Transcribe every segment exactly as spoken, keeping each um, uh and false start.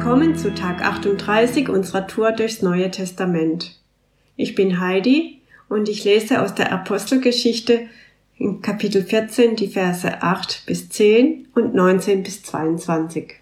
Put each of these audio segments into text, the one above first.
Willkommen zu Tag achtunddreißig unserer Tour durchs Neue Testament. Ich bin Heidi und ich lese aus der Apostelgeschichte in Kapitel vierzehn die Verse acht bis zehn und neunzehn bis zweiundzwanzig.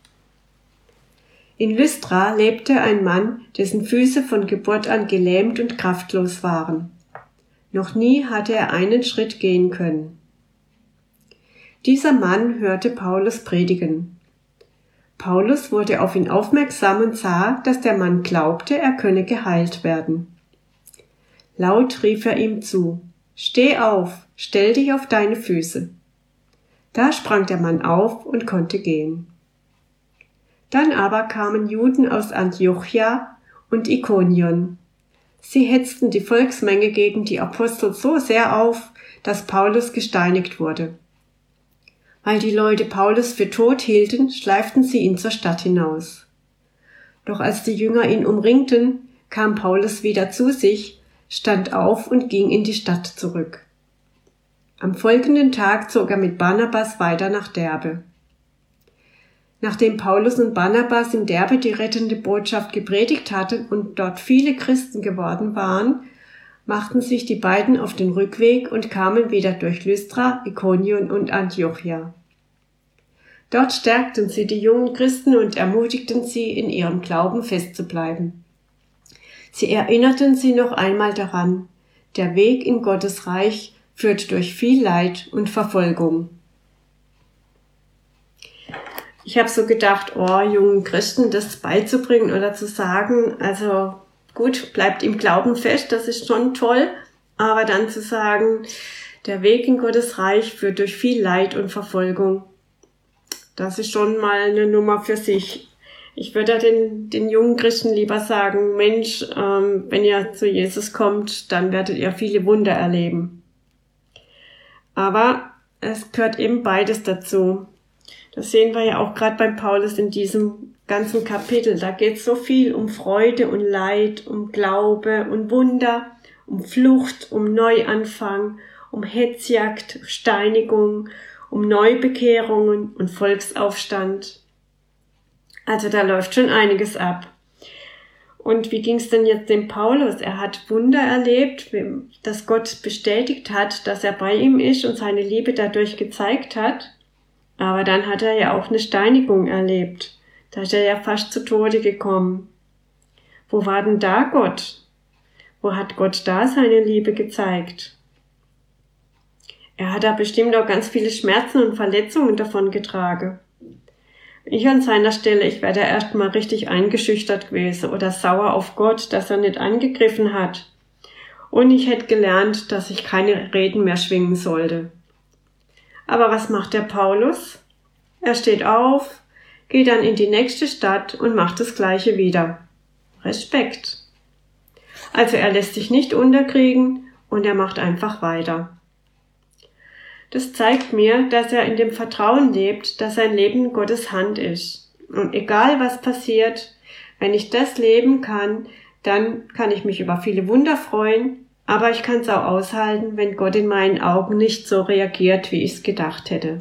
In Lystra lebte ein Mann, dessen Füße von Geburt an gelähmt und kraftlos waren. Noch nie hatte er einen Schritt gehen können. Dieser Mann hörte Paulus predigen. Paulus wurde auf ihn aufmerksam und sah, dass der Mann glaubte, er könne geheilt werden. Laut rief er ihm zu: »Steh auf, stell dich auf deine Füße.« Da sprang der Mann auf und konnte gehen. Dann aber kamen Juden aus Antiochia und Ikonion. Sie hetzten die Volksmenge gegen die Apostel so sehr auf, dass Paulus gesteinigt wurde. Weil die Leute Paulus für tot hielten, schleiften sie ihn zur Stadt hinaus. Doch als die Jünger ihn umringten, kam Paulus wieder zu sich, stand auf und ging in die Stadt zurück. Am folgenden Tag zog er mit Barnabas weiter nach Derbe. Nachdem Paulus und Barnabas in Derbe die rettende Botschaft gepredigt hatten und dort viele Christen geworden waren, machten sich die beiden auf den Rückweg und kamen wieder durch Lystra, Ikonion und Antiochia. Dort stärkten sie die jungen Christen und ermutigten sie, in ihrem Glauben festzubleiben. Sie erinnerten sie noch einmal daran: Der Weg in Gottes Reich führt durch viel Leid und Verfolgung. Ich habe so gedacht, oh, jungen Christen das beizubringen oder zu sagen, also gut, bleibt im Glauben fest, das ist schon toll, aber dann zu sagen, der Weg in Gottes Reich führt durch viel Leid und Verfolgung, das ist schon mal eine Nummer für sich. Ich würde den, den jungen Christen lieber sagen, Mensch, ähm, wenn ihr zu Jesus kommt, dann werdet ihr viele Wunder erleben. Aber es gehört eben beides dazu. Das sehen wir ja auch gerade beim Paulus in diesem ganzen Kapitel. Da geht es so viel um Freude und Leid, um Glaube und Wunder, um Flucht, um Neuanfang, um Hetzjagd, Steinigung, um Neubekehrungen und Volksaufstand. Also da läuft schon einiges ab. Und wie ging es denn jetzt dem Paulus? Er hat Wunder erlebt, dass Gott bestätigt hat, dass er bei ihm ist und seine Liebe dadurch gezeigt hat. Aber dann hat er ja auch eine Steinigung erlebt. Da ist er ja fast zu Tode gekommen. Wo war denn da Gott? Wo hat Gott da seine Liebe gezeigt? Er hat da bestimmt auch ganz viele Schmerzen und Verletzungen davon getragen. Ich an seiner Stelle, ich wäre da erst mal richtig eingeschüchtert gewesen oder sauer auf Gott, dass er nicht angegriffen hat. Und ich hätte gelernt, dass ich keine Reden mehr schwingen sollte. Aber was macht der Paulus? Er steht auf, geht dann in die nächste Stadt und macht das Gleiche wieder. Respekt. Also er lässt sich nicht unterkriegen und er macht einfach weiter. Das zeigt mir, dass er in dem Vertrauen lebt, dass sein Leben in Gottes Hand ist. Und egal was passiert, wenn ich das leben kann, dann kann ich mich über viele Wunder freuen, aber ich kann es auch aushalten, wenn Gott in meinen Augen nicht so reagiert, wie ich es gedacht hätte.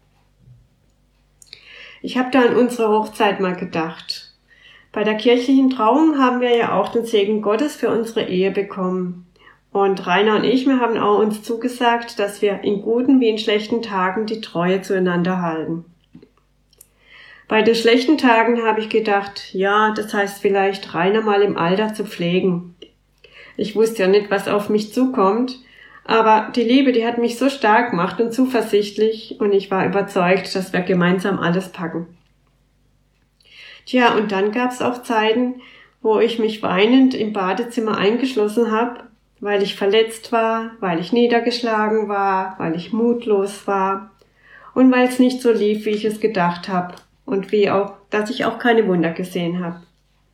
Ich habe da an unsere Hochzeit mal gedacht. Bei der kirchlichen Trauung haben wir ja auch den Segen Gottes für unsere Ehe bekommen. Und Rainer und ich, wir haben auch uns zugesagt, dass wir in guten wie in schlechten Tagen die Treue zueinander halten. Bei den schlechten Tagen habe ich gedacht, ja, das heißt vielleicht Rainer mal im Alter zu pflegen. Ich wusste ja nicht, was auf mich zukommt, aber die Liebe, die hat mich so stark gemacht und zuversichtlich und ich war überzeugt, dass wir gemeinsam alles packen. Tja, und dann gab es auch Zeiten, wo ich mich weinend im Badezimmer eingeschlossen habe, weil ich verletzt war, weil ich niedergeschlagen war, weil ich mutlos war und weil es nicht so lief, wie ich es gedacht habe und wie auch, dass ich auch keine Wunder gesehen habe.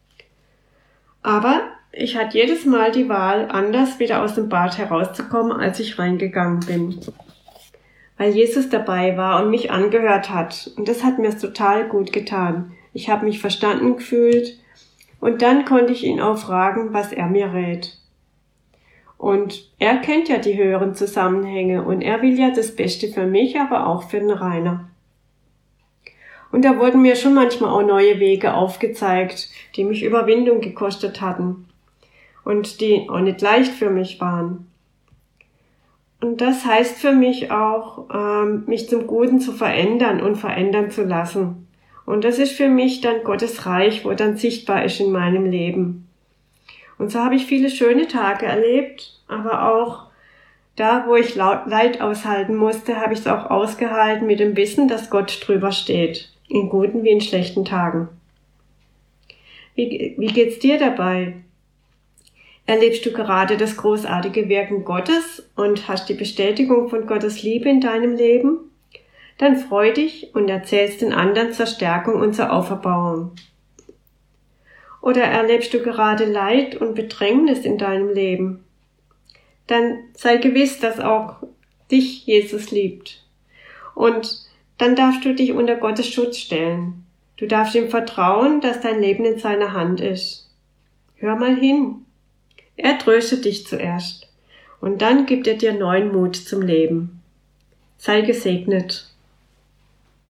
Aber ich hatte jedes Mal die Wahl, anders wieder aus dem Bad herauszukommen, als ich reingegangen bin. Weil Jesus dabei war und mich angehört hat. Und das hat mir total gut getan. Ich habe mich verstanden gefühlt und dann konnte ich ihn auch fragen, was er mir rät. Und er kennt ja die höheren Zusammenhänge und er will ja das Beste für mich, aber auch für den Rainer. Und da wurden mir schon manchmal auch neue Wege aufgezeigt, die mich Überwindung gekostet hatten und die auch nicht leicht für mich waren. Und das heißt für mich auch, ähm, mich zum Guten zu verändern und verändern zu lassen. Und das ist für mich dann Gottes Reich, wo dann sichtbar ist in meinem Leben. Und so habe ich viele schöne Tage erlebt, aber auch da, wo ich Leid aushalten musste, habe ich es auch ausgehalten mit dem Wissen, dass Gott drüber steht, in guten wie in schlechten Tagen. Wie, wie geht's dir dabei? Erlebst du gerade das großartige Wirken Gottes und hast die Bestätigung von Gottes Liebe in deinem Leben? Dann freu dich und erzählst den anderen zur Stärkung und zur Auferbauung. Oder erlebst du gerade Leid und Bedrängnis in deinem Leben? Dann sei gewiss, dass auch dich Jesus liebt. Und dann darfst du dich unter Gottes Schutz stellen. Du darfst ihm vertrauen, dass dein Leben in seiner Hand ist. Hör mal hin. Er tröstet dich zuerst und dann gibt er dir neuen Mut zum Leben. Sei gesegnet.